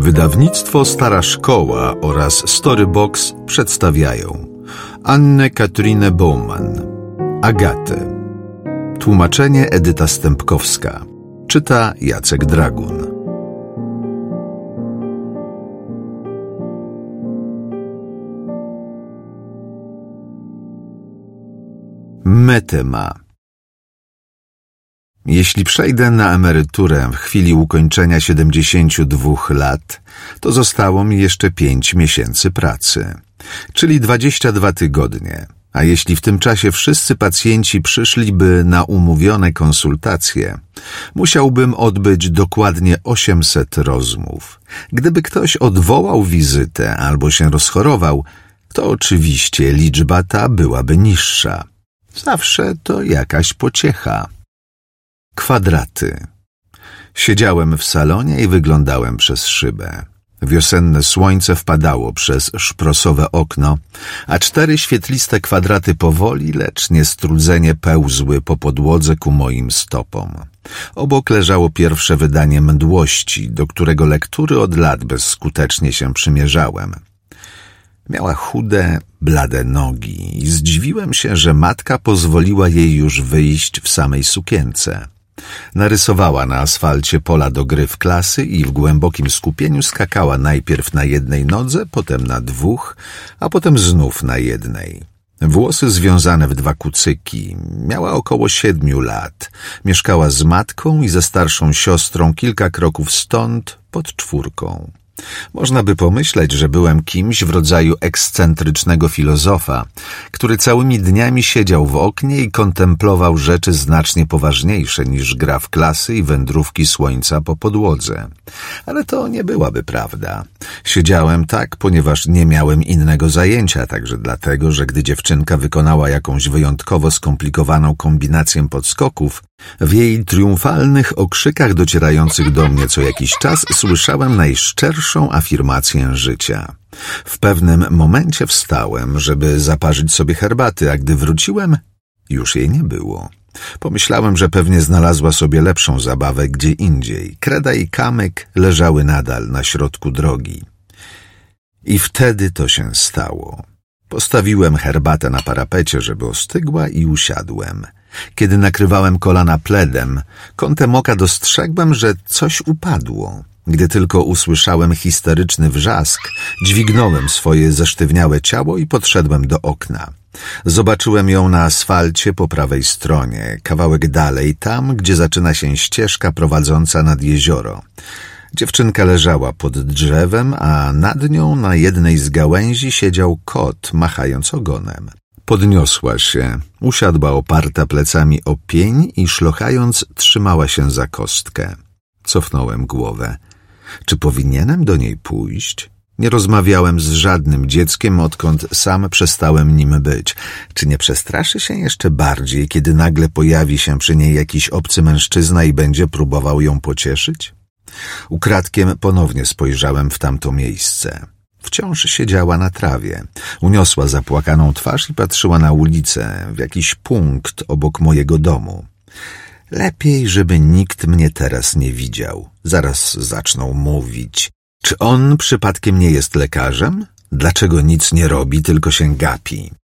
Wydawnictwo Stara Szkoła oraz Storybox przedstawiają Annę Katrinę Baumann, Agatę. Tłumaczenie Edyta Stępkowska. Czyta Jacek Dragun. Metema. Jeśli przejdę na emeryturę w chwili ukończenia 72 lat, to zostało mi jeszcze 5 miesięcy pracy, czyli 22 tygodnie. A jeśli w tym czasie wszyscy pacjenci przyszliby na umówione konsultacje, musiałbym odbyć dokładnie 800 rozmów. Gdyby ktoś odwołał wizytę albo się rozchorował, to oczywiście liczba ta byłaby niższa. Zawsze to jakaś pociecha. Kwadraty. Siedziałem w salonie i wyglądałem przez szybę. Wiosenne słońce wpadało przez szprosowe okno, a 4 świetliste kwadraty powoli, lecz niestrudzenie pełzły po podłodze ku moim stopom. Obok leżało pierwsze wydanie Mdłości, do którego lektury od lat bezskutecznie się przymierzałem. Miała chude, blade nogi i zdziwiłem się, że matka pozwoliła jej już wyjść w samej sukience. Narysowała na asfalcie pola do gry w klasy i w głębokim skupieniu skakała najpierw na jednej nodze, potem na 2, a potem znów na jednej. Włosy związane w 2 kucyki. Miała około 7 lat. Mieszkała z matką i ze starszą siostrą kilka kroków stąd, pod 4. Można by pomyśleć, że byłem kimś w rodzaju ekscentrycznego filozofa, który całymi dniami siedział w oknie i kontemplował rzeczy znacznie poważniejsze niż gra w klasy i wędrówki słońca po podłodze. Ale to nie byłaby prawda. Siedziałem tak, ponieważ nie miałem innego zajęcia, także dlatego, że gdy dziewczynka wykonała jakąś wyjątkowo skomplikowaną kombinację podskoków, w jej triumfalnych okrzykach docierających do mnie co jakiś czas słyszałem najszczerszą afirmację życia. W pewnym momencie wstałem, żeby zaparzyć sobie herbaty, a gdy wróciłem, już jej nie było. Pomyślałem, że pewnie znalazła sobie lepszą zabawę gdzie indziej. Kreda i kamyk leżały nadal na środku drogi. I wtedy to się stało. Postawiłem herbatę na parapecie, żeby ostygła i usiadłem. Kiedy nakrywałem kolana pledem, kątem oka dostrzegłem, że coś upadło. Gdy tylko usłyszałem histeryczny wrzask, dźwignąłem swoje zesztywniałe ciało i podszedłem do okna. Zobaczyłem ją na asfalcie po prawej stronie, kawałek dalej, tam, gdzie zaczyna się ścieżka prowadząca nad jezioro. Dziewczynka leżała pod drzewem, a nad nią na jednej z gałęzi siedział kot, machając ogonem. Podniosła się, usiadła oparta plecami o pień i szlochając trzymała się za kostkę. Cofnąłem głowę. Czy powinienem do niej pójść? Nie rozmawiałem z żadnym dzieckiem, odkąd sam przestałem nim być. Czy nie przestraszy się jeszcze bardziej, kiedy nagle pojawi się przy niej jakiś obcy mężczyzna i będzie próbował ją pocieszyć? Ukradkiem ponownie spojrzałem w tamto miejsce. Wciąż siedziała na trawie. Uniosła zapłakaną twarz i patrzyła na ulicę, w jakiś punkt obok mojego domu. Lepiej, żeby nikt mnie teraz nie widział. Zaraz zaczną mówić. Czy on przypadkiem nie jest lekarzem? Dlaczego nic nie robi, tylko się gapi?